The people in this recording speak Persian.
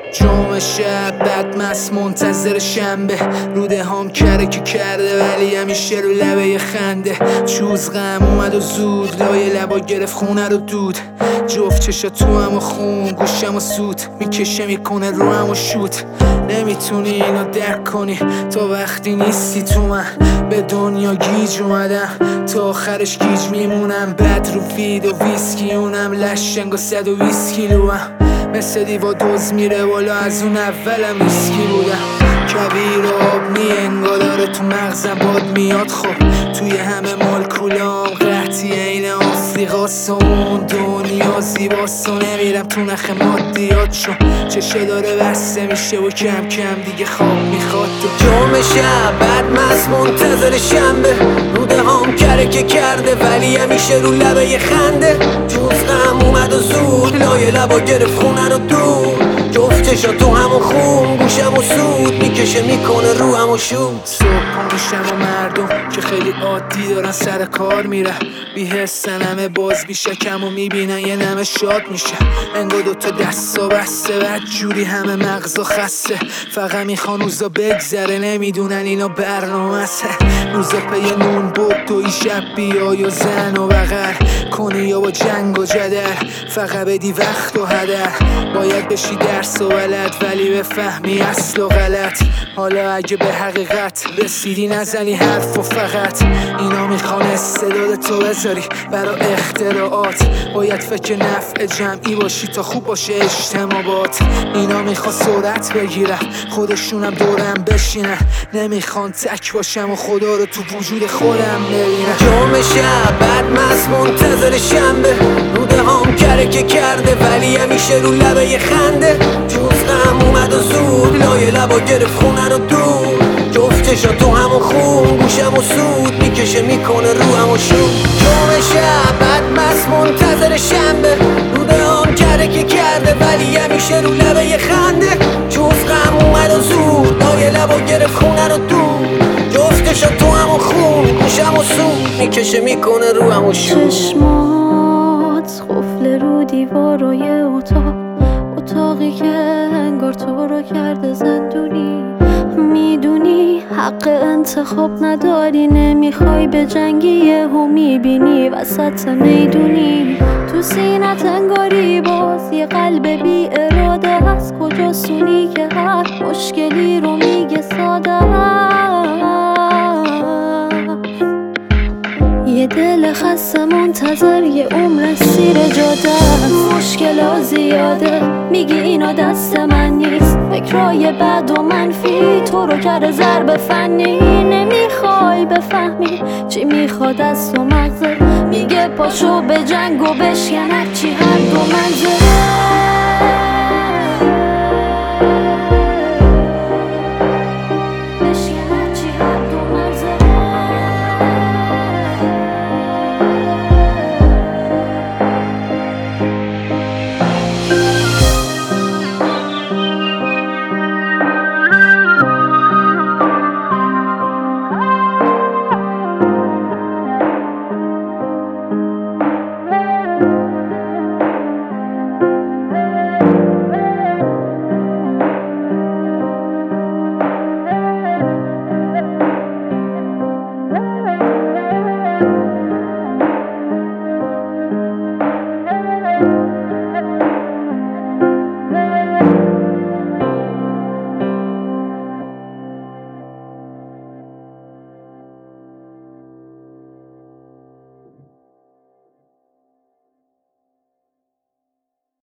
جمعه شب بدمست منتظر شنبه، روده هم کرکی کرده ولی همیشه رو لبه خنده. چوز غم اومد و زود لای لبا گرفت خونه رو دود. جفت چشا تو هم و خون گوشم و سود میکشه میکنه رو هم و شوت. نمیتونی اینو درک کنی تا وقتی نیستی تو من. به دنیا گیج اومدم تا آخرش گیج میمونم. بد رو فید و ویسکی اونم لشنگ و 120 کیلوام. مثل دیوا دوز میره بالا از اون اولم ریسکی بودم. کویر و آب انگار داره تو مغزم باد میاد. خب توی همه مالکولام قحطی این آفریقاست و اون دنیا زیباست و نمیرم تو نخ مادیات شو. چشه داره بسته میشه و کم کم دیگه خواب میخواد. جمعه شب بدمست منتظر شنبه، روده هم کرکه کرده ولی همیشه رو لبه خنده. جوز غم اومد و زود لای لبا گرفت خونه رو دور. جفت چشا تو همون خون گوشم و سود میکشه میکنه رو هم و شود. صبح میشم و مردم که خیلی عادی دارن سر کار میرن، بی حسن همه باز بیشکم و میبینن یه نمه شاد میشه. انگار دوتا دستا بسته بد جوری همه مغزا خسته. فقط میخوان روزا بگذره نمیدونن اینا برنامه است. روزا پی نون بود توی شب بیای و زن و بغل کنی یا با جنگ و جدل. فقط بدی وقت و هدر باید بشی درس و ولد ولی بفهمی اصل و غلط. حالا اگه به حقیقت رسیدی نزنی حرف و فقط اینا میخوان استعداد تو بذاری برا اختراعات. باید فکر نفع جمعی باشی تا خوب باشه اجتماعات. اینا میخوان سرعت بگیرن خودشونم دورم بشینن. نمیخوان تک باشم و خدا رو تو وجود خودم ببینم. جمعه شب بدمست منتظر شنبه، روده هم کرکه کرده ولی همیشه رو لبه خنده. جوز غم اومد و زود لای لبا گرفت خونه رو دور. جفت چشا تو همون خون گوشم و سود میکشه میکنه رو هم و شود. جمعه شب بدمست منتظر شنبه، روده هم کرکه کرده ولی همیشه رو لبه خنده. جوز غم اومد و زود لای لبا گرفت خونه رو دور. جفت چشا تو همون خون گوشم و سود میکشه میکنه رو هم و شود. چشمات قفل رو دیوارای اتاقی که انگار تو رو کرده زندونی. میدونی حق انتخاب نداری، نمیخوای به جنگی یهو میبینی وسط میدونی. تو سینت انگاری باز یه قلب بی اراده هست. کجا سونی که هر مشکلی رو میگه ساده. یه دل خسته منتظر یه عمر سیر جاده. مشکل زیاده میگی اینا دست من نیست. فکرای بد و منفی تو رو کرده ضرب فنی. نمیخوای بفهمی چی میخواد از تو مغزه. میگه پاشو به جنگ و بشکن هرچی هر دو منزله.